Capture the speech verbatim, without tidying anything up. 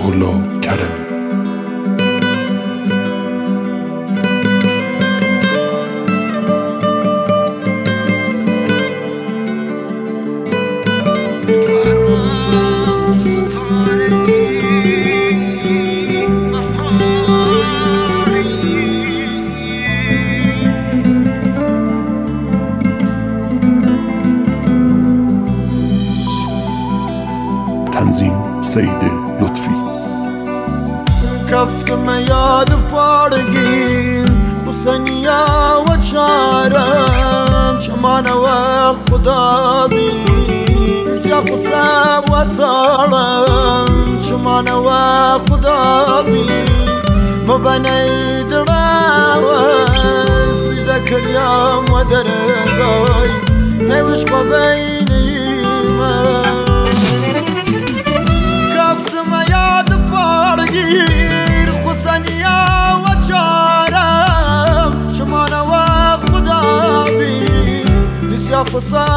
روح‌الله کرمی. تنظیم سید لطفی. كفتم يا دفارقين خسنيا وشارم شمانا وخدابي يا خساب وطارم شمانا وخدابي ما بني دراوس ذاك اليوم ودرقاي نوش ما بيني ما گیر خسنیا و چارم شمانه و خدا بی بسیار خسا